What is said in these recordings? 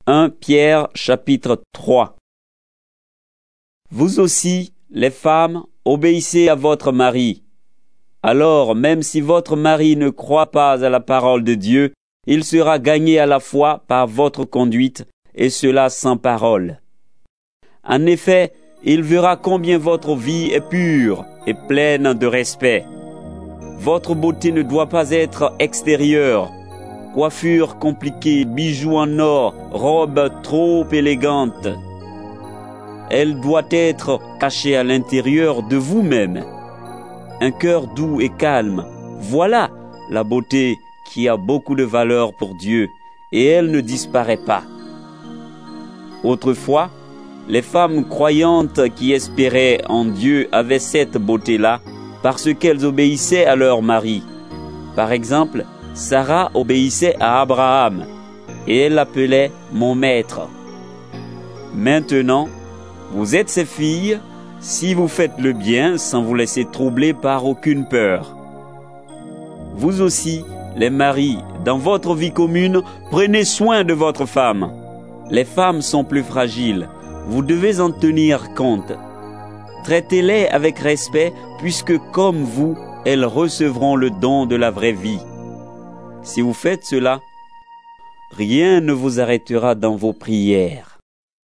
1 Pierre chapitre 3. Vous aussi, les femmes, obéissez à votre mari. Alors, même si votre mari ne croit pas à la parole de Dieu, il sera gagné à la fois par votre conduite, et cela sans parole. En effet, il verra combien votre vie est pure et pleine de respect. Votre beauté ne doit pas être extérieure. Coiffure compliquée, bijoux en or, robe trop élégante. Elle doit être cachée à l'intérieur de vous-même. Un cœur doux et calme, voilà la beauté qui a beaucoup de valeur pour Dieu, et elle ne disparaît pas. Autrefois, les femmes croyantes qui espéraient en Dieu avaient cette beauté-là parce qu'elles obéissaient à leur mari. Par exemple, Sarah obéissait à Abraham et elle l'appelait « mon maître ». Maintenant, vous êtes ses filles si vous faites le bien sans vous laisser troubler par aucune peur. Vous aussi, les maris, dans votre vie commune, prenez soin de votre femme. Les femmes sont plus fragiles, vous devez en tenir compte. Traitez-les avec respect puisque comme vous, elles recevront le don de la vraie vie. Si vous faites cela, rien ne vous arrêtera dans vos prières.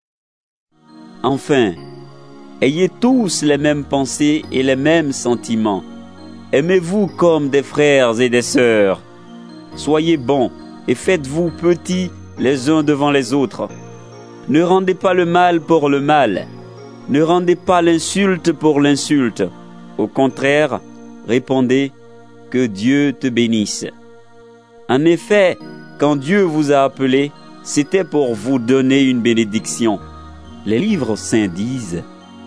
Enfin, ayez tous les mêmes pensées et les mêmes sentiments. Aimez-vous comme des frères et des sœurs. Soyez bons et faites-vous petits les uns devant les autres. Ne rendez pas le mal pour le mal. Ne rendez pas l'insulte pour l'insulte. Au contraire, répondez que Dieu te bénisse. En effet, quand Dieu vous a appelé, c'était pour vous donner une bénédiction. Les livres saints disent: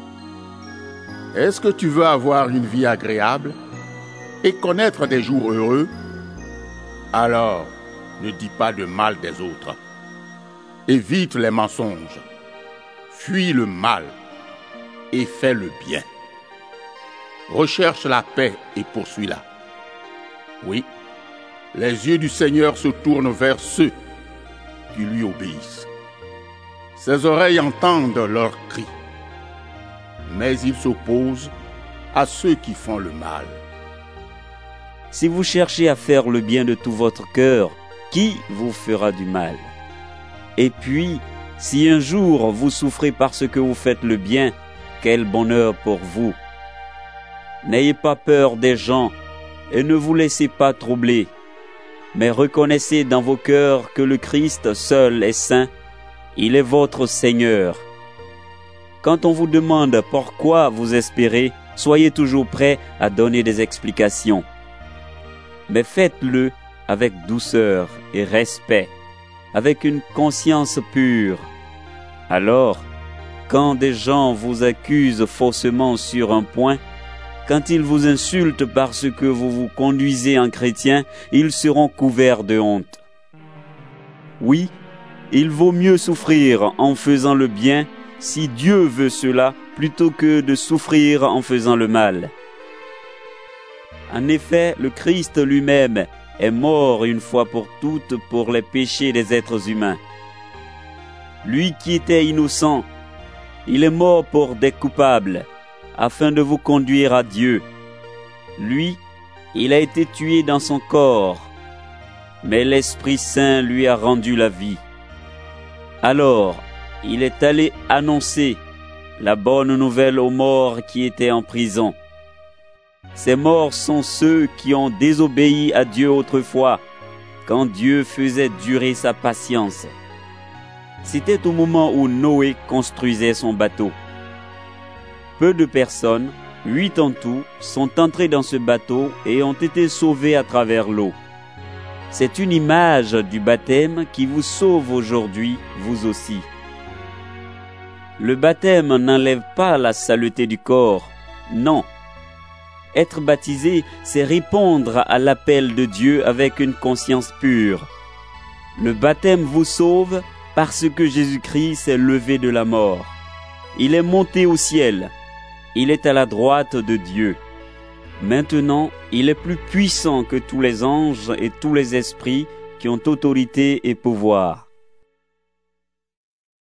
Est-ce que tu veux avoir une vie agréable et connaître des jours heureux? Alors, ne dis pas de mal des autres. Évite les mensonges. Fuis le mal et fais le bien. Recherche la paix et poursuis-la. Oui, les yeux du Seigneur se tournent vers ceux qui lui obéissent. Ses oreilles entendent leurs cris, mais il s'oppose à ceux qui font le mal. Si vous cherchez à faire le bien de tout votre cœur, qui vous fera du mal? Et puis, si un jour vous souffrez parce que vous faites le bien, quel bonheur pour vous! N'ayez pas peur des gens et ne vous laissez pas troubler, mais reconnaissez dans vos cœurs que le Christ seul est saint, il est votre Seigneur. Quand on vous demande pourquoi vous espérez, soyez toujours prêts à donner des explications. Mais faites-le avec douceur et respect, avec une conscience pure. Alors, quand des gens vous accusent faussement sur un point, quand ils vous insultent parce que vous vous conduisez en chrétien, ils seront couverts de honte. Oui, il vaut mieux souffrir en faisant le bien, si Dieu veut cela, plutôt que de souffrir en faisant le mal. En effet, le Christ lui-même est mort une fois pour toutes pour les péchés des êtres humains. Lui qui était innocent, il est mort pour des coupables, afin de vous conduire à Dieu. Lui, il a été tué dans son corps, mais l'Esprit Saint lui a rendu la vie. Alors, il est allé annoncer la bonne nouvelle aux morts qui étaient en prison. Ces morts sont ceux qui ont désobéi à Dieu autrefois, quand Dieu faisait durer sa patience. C'était au moment où Noé construisait son bateau. Peu de personnes, 8 en tout, sont entrées dans ce bateau et ont été sauvées à travers l'eau. C'est une image du baptême qui vous sauve aujourd'hui, vous aussi. Le baptême n'enlève pas la saleté du corps, non. Être baptisé, c'est répondre à l'appel de Dieu avec une conscience pure. Le baptême vous sauve parce que Jésus-Christ s'est levé de la mort. Il est monté au ciel. Il est à la droite de Dieu. Maintenant, il est plus puissant que tous les anges et tous les esprits qui ont autorité et pouvoir.